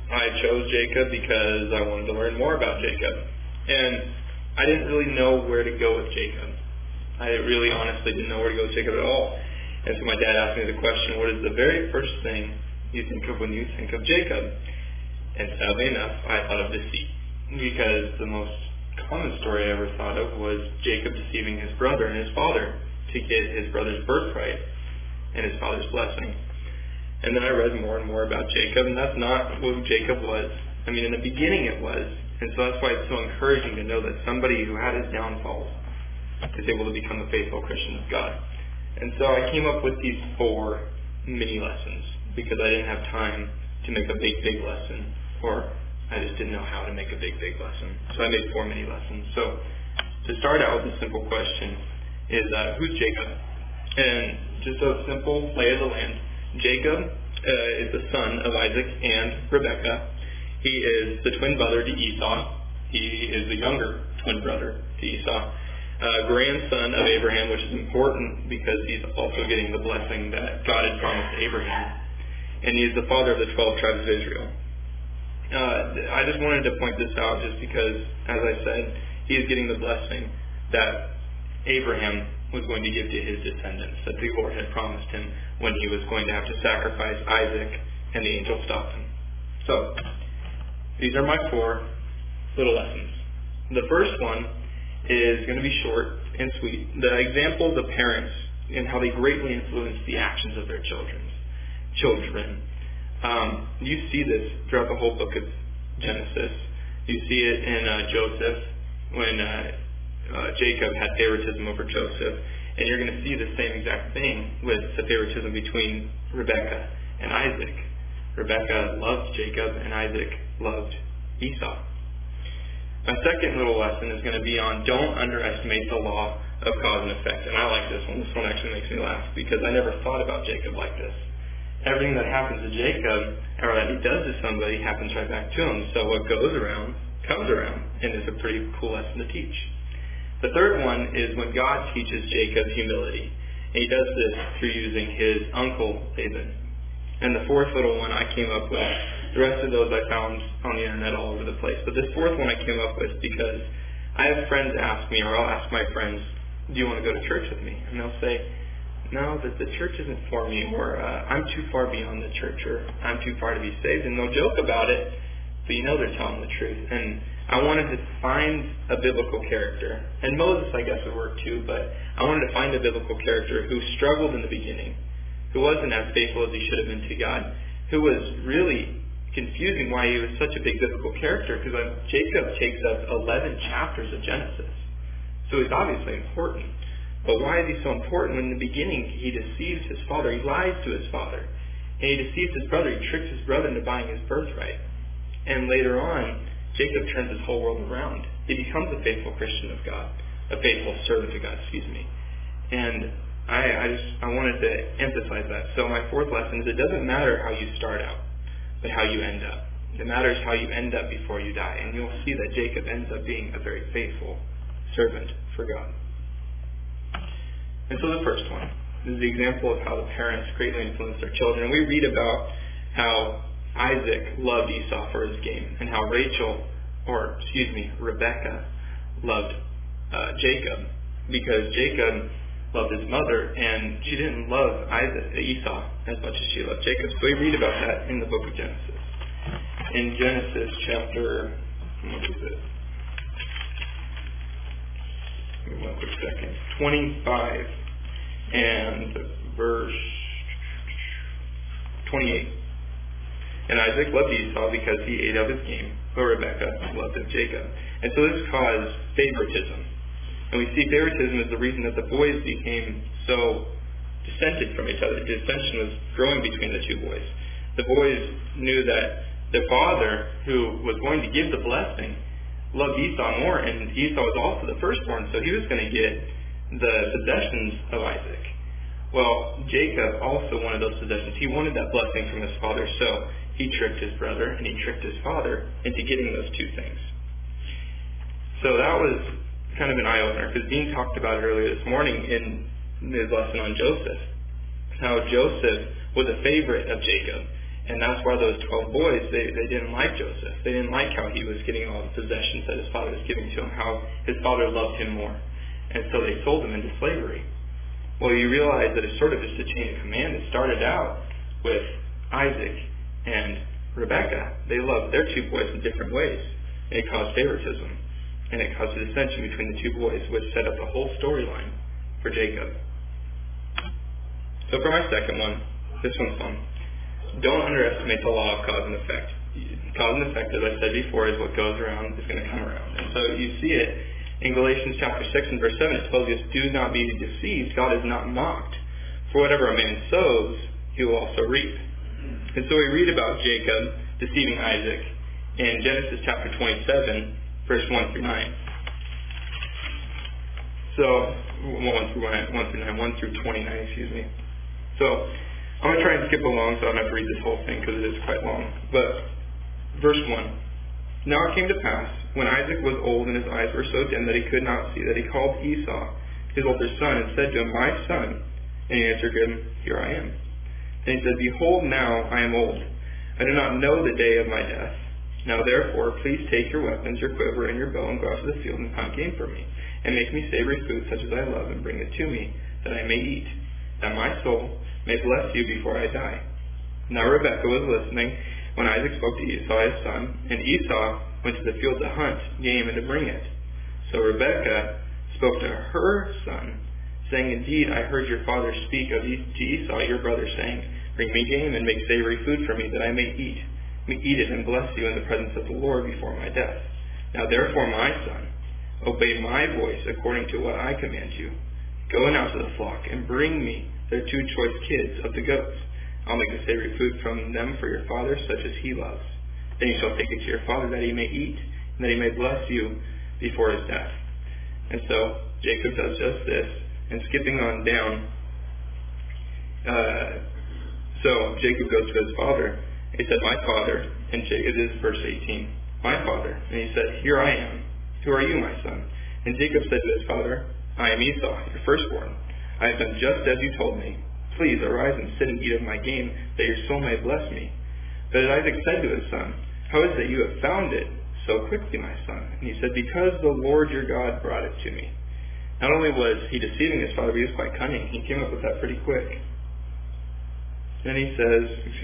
I chose Jacob because I wanted to learn more about Jacob. And I didn't really know where to go with Jacob. I really honestly didn't know where to go with Jacob at all. And so my dad asked me the question, what is the very first thing you think of when you think of Jacob? And sadly enough, I thought of deceit. Because the most common story I ever thought of was Jacob deceiving his brother and his father to get his brother's birthright and his father's blessing. And then I read more and more about Jacob, and that's not who Jacob was. I mean, in the beginning it was. And so that's why it's so encouraging to know that somebody who had his downfalls is able to become a faithful Christian of God. And so I came up with these 4 mini lessons because I didn't have time to make a big lesson, or I just didn't know how to make a big lesson. So I made 4 mini lessons. So to start out with a simple question is, who's Jacob? And just a simple lay of the land. Jacob is the son of Isaac and Rebekah. He is the twin brother to Esau. He is the younger twin brother to Esau. Grandson of Abraham, which is important because he's also getting the blessing that God had promised Abraham. And he is the father of the 12 tribes of Israel. I just wanted to point this out just because, as I said, he is getting the blessing that Abraham was going to give to his descendants, that the Lord had promised him when he was going to have to sacrifice Isaac and the angel stopped him. So, these are my 4 little lessons. The first one is going to be short and sweet. The examples of parents and how they greatly influence the actions of their children. You see this throughout the whole book of Genesis. You see it in Joseph when Jacob had favoritism over Joseph. And you're going to see the same exact thing with the favoritism between Rebekah and Isaac. Rebekah loved Jacob and Isaac loved Esau. My second little lesson is going to be on don't underestimate the law of cause and effect. And I like this one. This one actually makes me laugh because I never thought about Jacob like this. Everything that happens to Jacob, or that he does to somebody, happens right back to him. So what goes around, comes around, and is a pretty cool lesson to teach. The third one is when God teaches Jacob humility. And he does this through using his uncle Laban. And the fourth little one I came up with, the rest of those I found on the internet all over the place. But this fourth one I came up with because I have friends ask me, or I'll ask my friends, do you want to go to church with me? And they'll say, no, that the church isn't for me, or I'm too far beyond the church, or I'm too far to be saved. And they'll joke about it, but you know they're telling the truth. And I wanted to find a biblical character. And Moses, I guess, would work too, but I wanted to find a biblical character who struggled in the beginning, who wasn't as faithful as he should have been to God, who was really confusing why he was such a big biblical character, because Jacob takes up 11 chapters of Genesis. So he's obviously important. But why is he so important when in the beginning he deceives his father, he lies to his father, and he deceives his brother, he tricks his brother into buying his birthright. And later on, Jacob turns his whole world around. He becomes a faithful Christian of God, a faithful servant of God, And I wanted to emphasize that. So my fourth lesson is it doesn't matter how you start out, but how you end up. It matters how you end up before you die. And you'll see that Jacob ends up being a very faithful servant for God. And so the first one is the example of how the parents greatly influence their children. And we read about how Isaac loved Esau for his game, and how Rebekah loved Jacob, because Jacob loved his mother, and she didn't love Esau as much as she loved Jacob. So we read about that in the book of Genesis. In Genesis chapter, what is it? Give me 1 quick second. 25 and verse 28. And Isaac loved Esau because he ate of his game, but Rebekah loved of Jacob. And so this caused favoritism. And we see favoritism as the reason that the boys became so dissented from each other. Dissension was growing between the two boys. The boys knew that their father, who was going to give the blessing, loved Esau more, and Esau was also the firstborn, so he was going to get the possessions of Isaac. Well, Jacob also wanted those possessions. He wanted that blessing from his father, so he tricked his brother and he tricked his father into getting those two things. So that was kind of an eye-opener, because Dean talked about it earlier this morning in his lesson on Joseph, how Joseph was a favorite of Jacob, And that's why those 12 boys, they didn't like Joseph. They didn't like how he was getting all the possessions that his father was giving to him, how his father loved him more. And so they sold him into slavery. Well, you realize that it's sort of just a chain of command. It started out with Isaac and Rebekah. They loved their two boys in different ways. And it caused favoritism. And it caused a dissension between the two boys, which set up the whole storyline for Jacob. So for my second one, this one's fun. Don't underestimate the law of cause and effect. Cause and effect, as I said before, is what goes around is going to come around. And so you see it in Galatians chapter 6 and verse 7. It tells us, do not be deceived. God is not mocked. For whatever a man sows, he will also reap. And so we read about Jacob deceiving Isaac in Genesis chapter 27, verse 1 through 9. So, 1 through 29, excuse me. So, I'm going to try and skip along so I don't have to read this whole thing because it is quite long. But, verse 1. Now it came to pass, when Isaac was old and his eyes were so dim that he could not see, that he called Esau, his older son, and said to him, my son. And he answered him, here I am. And he said, behold, now I am old. I do not know the day of my death. Now therefore, please take your weapons, your quiver, and your bow, and go out to the field and hunt game for me, and make me savory food such as I love, and bring it to me, that I may eat, that my soul may bless you before I die. Now Rebekah was listening when Isaac spoke to Esau his son, and Esau went to the field to hunt game and to bring it. So Rebekah spoke to her son, saying, indeed, I heard your father speak to Esau your brother, saying, bring me game and make savory food for me, that I may eat it and bless you in the presence of the Lord before my death. Now therefore, my son, obey my voice according to what I command you. Go now to the flock and bring me their 2 choice kids of the goats. I'll make a savory food from them for your father, such as he loves. Then you shall take it to your father, that he may eat, and that he may bless you before his death. And so Jacob does just this. And skipping on down, so Jacob goes to his father. He said, my father, and it is verse 18, my father. And he said, here I am. Who are you, my son? And Jacob said to his father, I am Esau, your firstborn. I have done just as you told me. Please arise and sit and eat of my game, that your soul may bless me. But Isaac said to his son, how is it that you have found it so quickly, my son? And he said, because the Lord your God brought it to me. Not only was he deceiving his father, but he was quite cunning. He came up with that pretty quick. Then he says,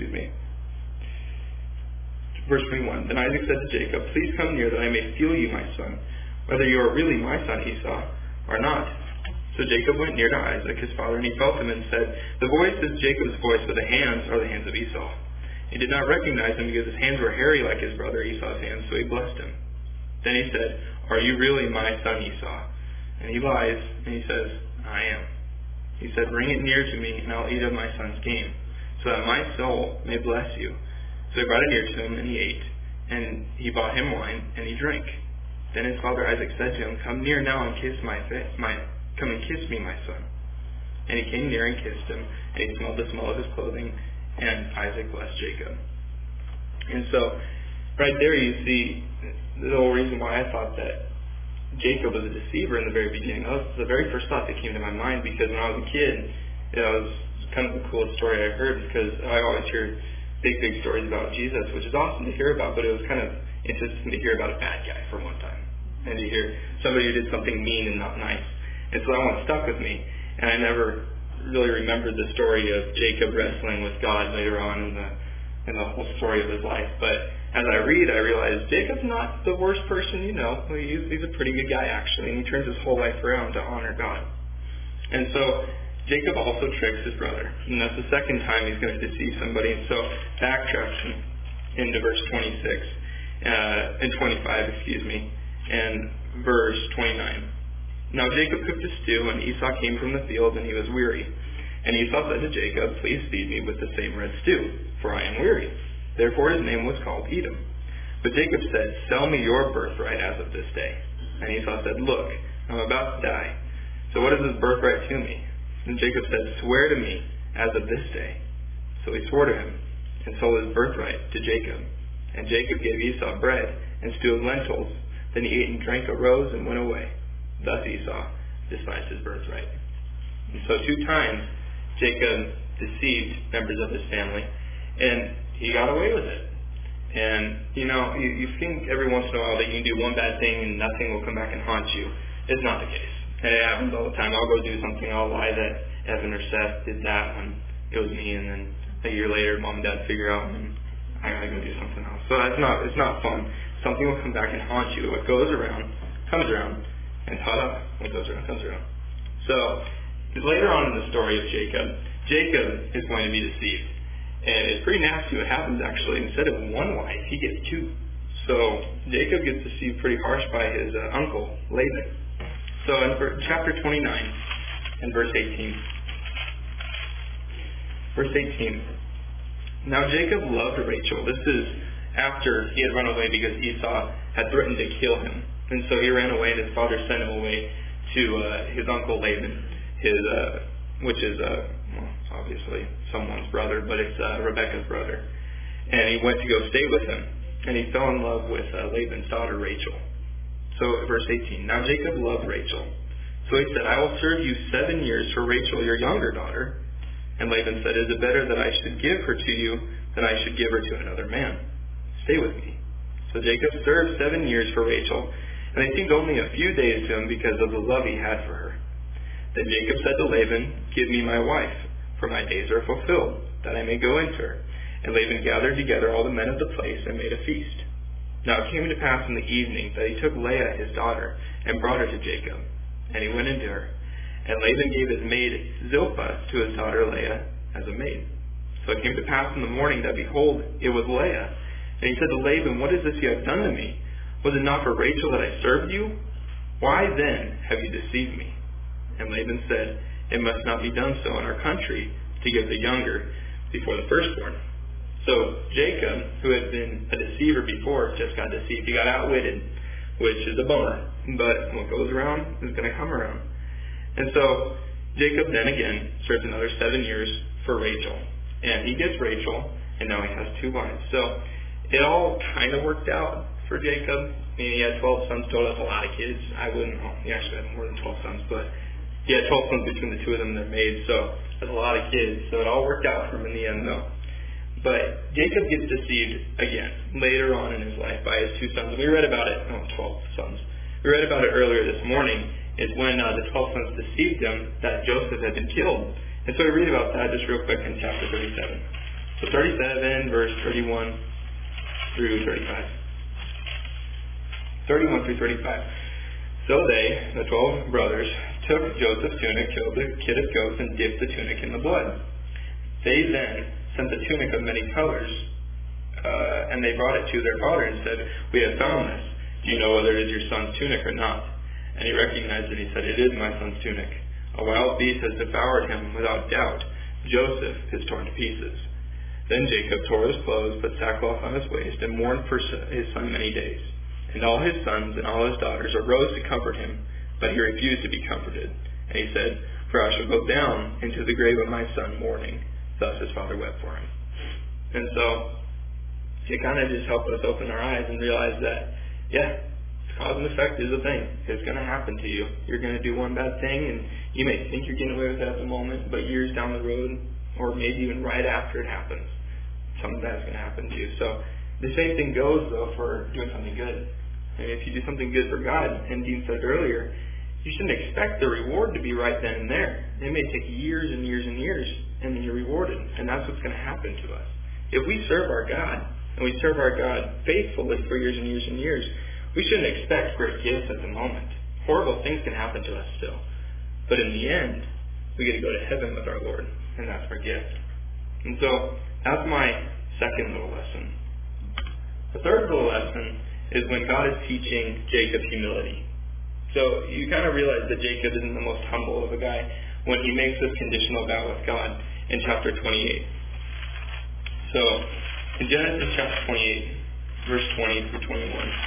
verse 21, then Isaac said to Jacob, please come near that I may feel you, my son, whether you are really my son Esau or not. So Jacob went near to Isaac, his father, and he felt him and said, the voice is Jacob's voice, but the hands are the hands of Esau. He did not recognize him because his hands were hairy like his brother Esau's hands, so he blessed him. Then he said, are you really my son Esau? And he lies, and he says, I am. He said, bring it near to me, and I'll eat of my son's game, so that my soul may bless you. So he brought it near to him, and he ate. And he bought him wine, and he drank. Then his father Isaac said to him, come near now and kiss come and kiss me, my son. And he came near and kissed him, and he smelled the smell of his clothing, and Isaac blessed Jacob. And so, right there you see the whole reason why I thought that Jacob was a deceiver in the very beginning. That was the very first thought that came to my mind, because when I was a kid, it was kind of the coolest story I heard, because I always hear big stories about Jesus, which is awesome to hear about, but it was kind of interesting to hear about a bad guy for one time, and to hear somebody who did something mean and not nice. And so that one stuck with me, and I never really remembered the story of Jacob wrestling with God later on in the whole story of his life. But as I read, I realize Jacob's not the worst person you know. He's a pretty good guy, actually, and he turns his whole life around to honor God. And so Jacob also tricks his brother, and that's the second time he's going to deceive somebody. And so backtracks into verse 26, and 25, and verse 29. Now Jacob cooked a stew, and Esau came from the field, and he was weary. And Esau said to Jacob, please feed me with the same red stew, for I am weary. Therefore his name was called Edom. But Jacob said, sell me your birthright as of this day. And Esau said, look, I'm about to die. So what is this birthright to me? And Jacob said, swear to me as of this day. So he swore to him, and sold his birthright to Jacob. And Jacob gave Esau bread and stew of lentils. Then he ate and drank, arose, and went away. Thus Esau despised his birthright. And so 2 times Jacob deceived members of his family. And he got away with it. And, you think every once in a while that you can do one bad thing and nothing will come back and haunt you. It's not the case. And it happens all the time. I'll go do something, I'll lie that Evan or Seth did that when it was me, and then a year later, Mom and Dad figure out, and I gotta go do something else. So it's not fun. Something will come back and haunt you. What goes around comes around, and ta-da, what goes around comes around. So later on in the story of Jacob is going to be deceived. And it's pretty nasty what happens, actually. Instead of one wife, he gets two. So Jacob gets deceived pretty harsh by his uncle, Laban. So in chapter 29 and verse 18. Verse 18. Now Jacob loved Rachel. This is after he had run away because Esau had threatened to kill him. And so he ran away, and his father sent him away to his uncle Laban, which is obviously someone's brother, but it's Rebekah's brother. And he went to go stay with him, and he fell in love with Laban's daughter Rachel. So verse 18, now Jacob loved Rachel. So he said, I will serve you 7 years for Rachel, your younger daughter. And Laban said, is it better that I should give her to you than I should give her to another man? Stay with me. So Jacob served 7 years for Rachel, and they seemed only a few days to him because of the love he had for her. Then Jacob said to Laban, give me my wife, for my days are fulfilled, that I may go into her. And Laban gathered together all the men of the place and made a feast. Now it came to pass in the evening that he took Leah his daughter and brought her to Jacob. And he went into her. And Laban gave his maid Zilpah to his daughter Leah as a maid. So it came to pass in the morning that, behold, it was Leah. And he said to Laban, what is this you have done to me? Was it not for Rachel that I served you? Why then have you deceived me? And Laban said, it must not be done so in our country to give the younger before the firstborn. So Jacob, who had been a deceiver before, just got deceived. He got outwitted, which is a bummer. But what goes around is going to come around. And so Jacob then again serves another 7 years for Rachel. And he gets Rachel, and now he has 2 wives. So it all kind of worked out for Jacob. I mean, he had 12 sons total. That's a lot of kids. He actually had more than 12 sons, but he had 12 sons between the 2 of them and their maids. So that's a lot of kids. So it all worked out for him in the end, though. But Jacob gets deceived again later on in his life by his 2 sons. We read about it. 12 sons. We read about it earlier this morning. Is when the 12 sons deceived him that Joseph had been killed. And so we read about that just real quick in chapter 37. So 37, verse 31 through 35. 31 through 35. So they, the 12 brothers, took Joseph's tunic, killed the kid of goats, and dipped the tunic in the blood. They then sent the tunic of many colors, and they brought it to their father and said, we have found this. Do you know whether it is your son's tunic or not? And he recognized it. He said, it is my son's tunic. A wild beast has devoured him without doubt. Joseph is torn to pieces. Then Jacob tore his clothes, put sackcloth on his waist, and mourned for his son many days. And all his sons and all his daughters arose to comfort him, but he refused to be comforted. And he said, for I shall go down into the grave of my son mourning. Thus his father wept for him. And so it kind of just helped us open our eyes and realize that, cause and effect is a thing. It's going to happen to you. You're going to do one bad thing, and you may think you're getting away with it at the moment, but years down the road, or maybe even right after it happens, something bad's going to happen to you. So the same thing goes, though, for doing something good. And if you do something good for God, and Dean said earlier, you shouldn't expect the reward to be right then and there. It may take years and years and years, and then you're rewarded. And that's what's going to happen to us. If we serve our God, and we serve our God faithfully for years and years and years, we shouldn't expect great gifts at the moment. Horrible things can happen to us still. But in the end, we get to go to heaven with our Lord, and that's our gift. And so that's my second little lesson. The third little lesson is when God is teaching Jacob humility. So you kind of realize that Jacob isn't the most humble of a guy when he makes this conditional vow with God in chapter 28. So in Genesis chapter 28, verse 20 through 21.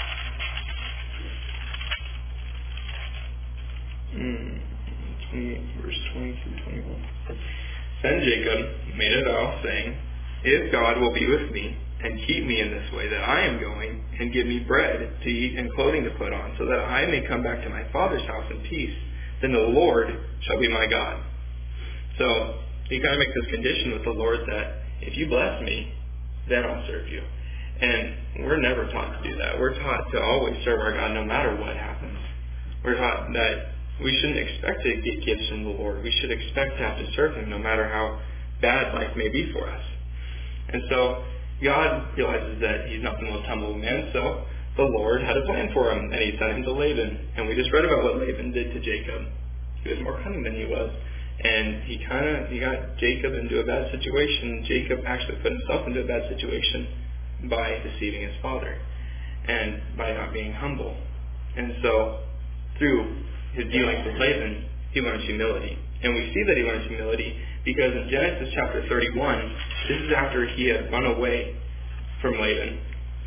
Verse 20 through 21. Then Jacob made a vow, saying, if God will be with me and keep me in this way that I am going, and give me bread to eat and clothing to put on, so that I may come back to my father's house in peace, then the Lord shall be my God. So he kind of makes this condition with the Lord that if you bless me, then I'll serve you. And we're never taught to do that. We're taught to always serve our God no matter what happens. We're taught that we shouldn't expect to get gifts from the Lord. We should expect to have to serve Him no matter how bad life may be for us. And so God realizes that He's not the most humble man, so the Lord had a plan for him, and He sent him to Laban. And we just read about what Laban did to Jacob. He was more cunning than he was. And he got Jacob into a bad situation. Jacob actually put himself into a bad situation by deceiving his father and by not being humble. And so through his dealings with Laban, he learned humility. And we see that he learned humility because in Genesis chapter 31, this is after he had run away from Laban.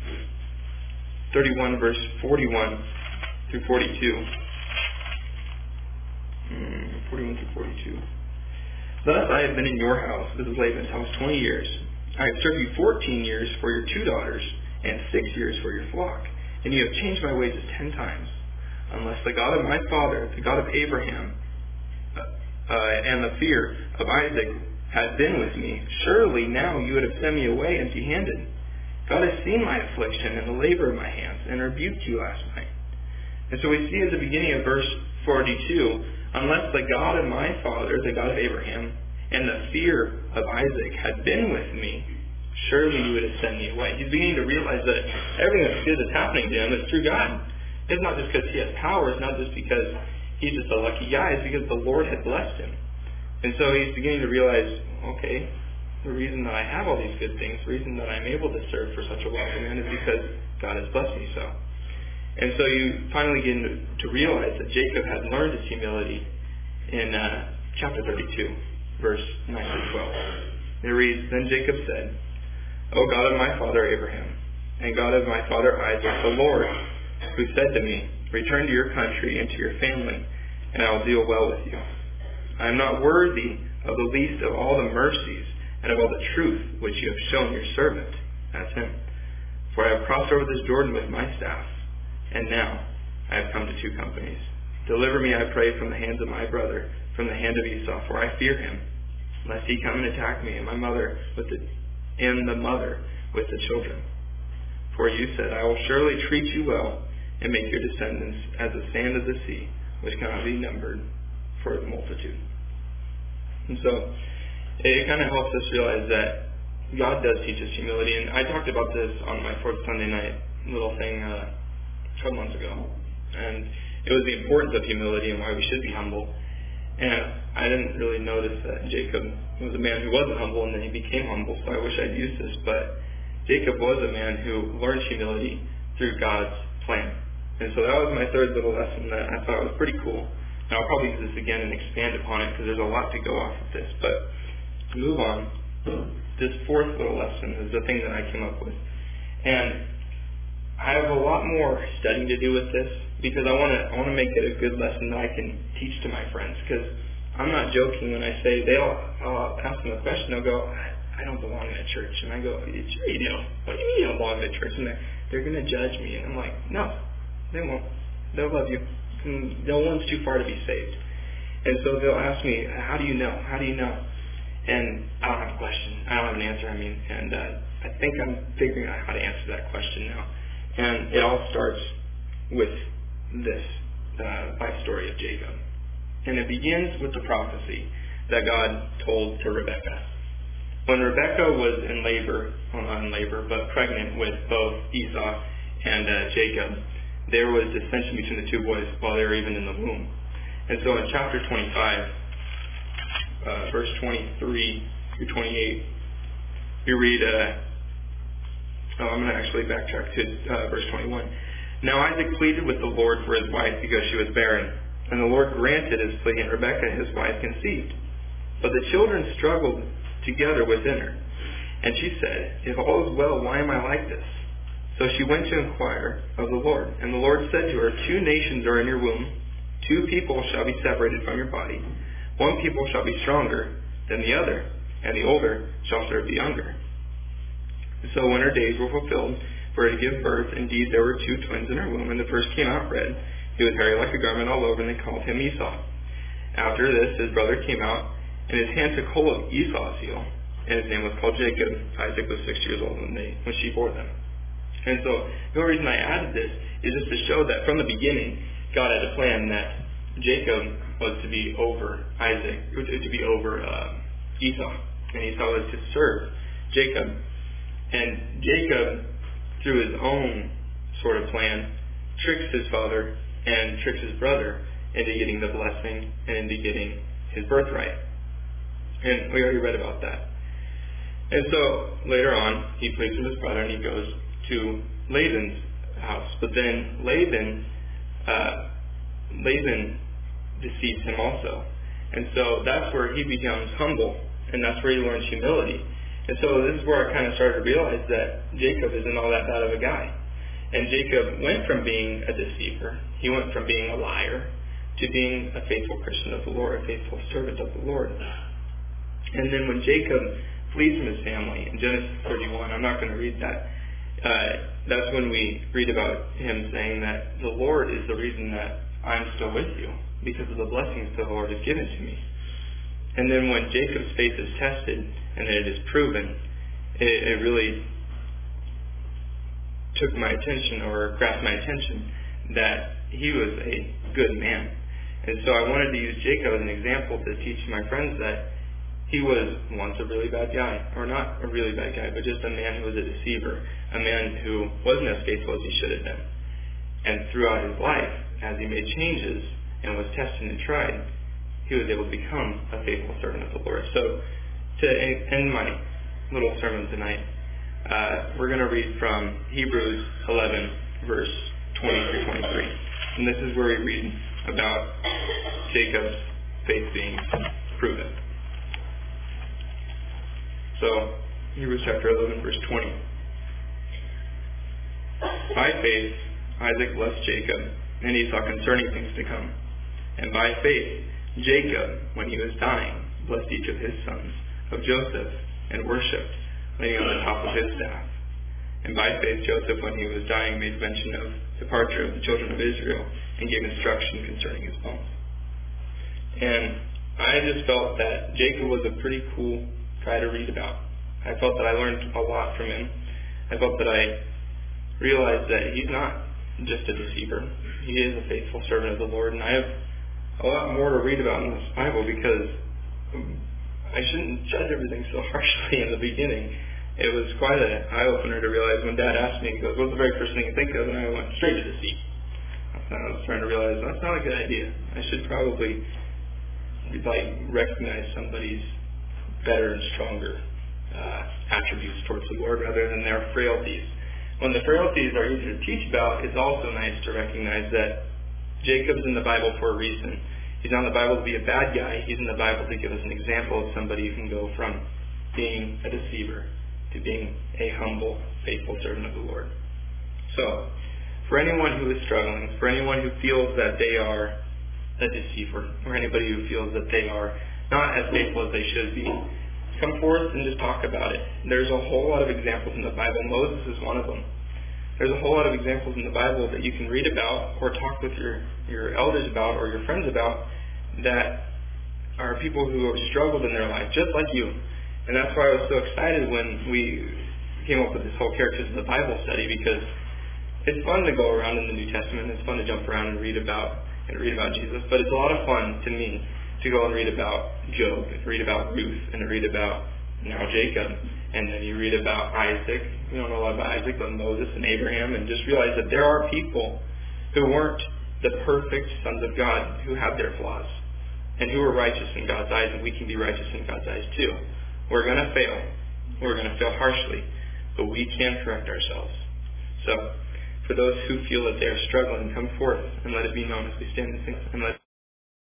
31 verse 41 through 42. 41 through 42. Thus I have been in your house, this is Laban's house, 20 years. I have served you 14 years for your 2 daughters, and 6 years for your flock. And you have changed my wages 10 times. Unless the God of my father, the God of Abraham, and the fear of Isaac had been with me, surely now you would have sent me away empty-handed. God has seen my affliction and the labor of my hands, and rebuked you last night. And so we see at the beginning of verse 42, unless the God of my father, the God of Abraham, and the fear of Isaac had been with me, surely you would have sent me away. He's beginning to realize that everything that's good that's happening to him is through God. It's not just because he has power. It's not just because he's just a lucky guy. It's because the Lord had blessed him. And so he's beginning to realize, okay, the reason that I have all these good things, the reason that I'm able to serve for such a wealthy man is because God has blessed me so. And so you finally get to realize that Jacob had learned his humility in chapter 32, verse 9 through 12. It reads, Then Jacob said, O God of my father Abraham, and God of my father Isaac, the Lord, who said to me, Return to your country and to your family, and I will deal well with you. I am not worthy of the least of all the mercies and of all the truth which you have shown your servant, that's him. For I have crossed over this Jordan with my staff, and now I have come to 2 companies. Deliver me, I pray, from the hands of my brother, from the hand of Esau, for I fear him, lest he come and attack me and my mother and the mother with the children. For you said, I will surely treat you well and make your descendants as the sand of the sea, which cannot be numbered for the multitude. And so it kind of helps us realize that God does teach us humility. And I talked about this on my 4th Sunday night little thing 12 months ago. And it was the importance of humility and why we should be humble. And I didn't really notice that Jacob was a man who wasn't humble and then he became humble, so I wish I'd used this. But Jacob was a man who learned humility through God's plan. And so that was my 3rd little lesson that I thought was pretty cool. And I'll probably use this again and expand upon it because there's a lot to go off of this. But to move on, this 4th little lesson is the thing that I came up with. And I have a lot more studying to do with this because I want to make it a good lesson that I can teach to my friends. Because I'm not joking when I say I'll ask them a question. They'll go, I don't belong in a church. And I go, sure you do. What do you mean you don't belong in a church? And they're going to judge me. And I'm like, no, they won't. They'll love you. And no one's too far to be saved. And so they'll ask me, how do you know? How do you know? And I don't have a question. I don't have an answer. And I think I'm figuring out how to answer that question now. And it all starts with this life story of Jacob. And it begins with the prophecy that God told to Rebekah. When Rebekah was in labor, well not in labor, but pregnant with both Esau and Jacob, there was dissension between the 2 boys while they were even in the womb. And so in chapter 25, verse 23 through 28, we read, I'm going to actually backtrack to verse 21. Now Isaac pleaded with the Lord for his wife because she was barren. And the Lord granted his plea, and Rebekah, his wife, conceived. But the children struggled together within her. And she said, If all is well, why am I like this? So she went to inquire of the Lord. And the Lord said to her, 2 nations are in your womb. 2 people shall be separated from your body. 1 people shall be stronger than the other, and the older shall serve the younger. So when her days were fulfilled for her to give birth, indeed there were 2 twins in her womb, and the first came out red. He was hairy like a garment all over, and they called him Esau. After this, his brother came out, and his hand took hold of Esau's heel. and his name was called Jacob. Isaac was 6 years old when she bore them. And so the only reason I added this is just to show that from the beginning, God had a plan that Jacob was to be over Isaac, to be over Esau, and Esau was to serve Jacob. And Jacob, through his own sort of plan, tricks his father and tricks his brother into getting the blessing and into getting his birthright. And we already read about that. And so later on, he pleads with his brother and he goes to Laban's house. But then Laban deceives him also. And so that's where he becomes humble, and that's where he learns humility. And so this is where I kind of started to realize that Jacob isn't all that bad of a guy. And Jacob went from being a deceiver, he went from being a liar, to being a faithful Christian of the Lord, a faithful servant of the Lord. And then when Jacob flees from his family in Genesis 31, I'm not going to read that, that's when we read about him saying that the Lord is the reason that I'm still with you, because of the blessings the Lord has given to me. And then when Jacob's faith is tested and it is proven, it really took my attention, or grasped my attention, that he was a good man. And so I wanted to use Jacob as an example to teach my friends that he was once a really bad guy, or not a really bad guy, but just a man who was a deceiver, a man who wasn't as faithful as he should have been. And throughout his life, as he made changes and was tested and tried, he was able to become a faithful servant of the Lord. So to end my little sermon tonight, we're going to read from Hebrews 11, verse 20 through 23. And this is where we read about Jacob's faith being proven. So, Hebrews chapter 11, verse 20. By faith, Isaac blessed Jacob and Esau concerning things to come. And by faith, Jacob, when he was dying, blessed each of his sons of Joseph and worshipped, laying on the top of his staff. And by faith, Joseph, when he was dying, made mention of departure of the children of Israel and gave instruction concerning his bones. And I just felt that Jacob was a pretty cool guy to read about. I felt that I learned a lot from him. I felt that I realized that he's not just a deceiver. He is a faithful servant of the Lord. And I have a lot more to read about in this Bible, because I shouldn't judge everything so harshly in the beginning. It was quite an eye-opener to realize when Dad asked me, he goes, what's the very first thing you think of? And I went straight to deceit. I was trying to realize that's not a good idea. I should probably recognize somebody's better and stronger attributes towards the Lord rather than their frailties. When the frailties are easy to teach about, it's also nice to recognize that Jacob's in the Bible for a reason. He's not in the Bible to be a bad guy. He's in the Bible to give us an example of somebody who can go from being a deceiver to being a humble, faithful servant of the Lord. So, for anyone who is struggling, for anyone who feels that they are a deceiver, or anybody who feels that they are not as faithful as they should be, come forth and just talk about it. There's a whole lot of examples in the Bible. Moses is one of them. There's a whole lot of examples in the Bible that you can read about or talk with your elders about or your friends about that are people who have struggled in their life, just like you. And that's why I was so excited when we came up with this whole Characters in the Bible study, because it's fun to go around in the New Testament. It's fun to jump around and read about Jesus. But it's a lot of fun to me to go and read about Job, and read about Ruth, and read about now Jacob. And then you read about Isaac. You don't know a lot about Isaac, but Moses and Abraham, and just realize that there are people who weren't the perfect sons of God, who have their flaws, and who are righteous in God's eyes, and we can be righteous in God's eyes too. We're going to fail. We're going to fail harshly, but we can correct ourselves. So, for those who feel that they are struggling, come forth and let it be known as we stand and sing, and let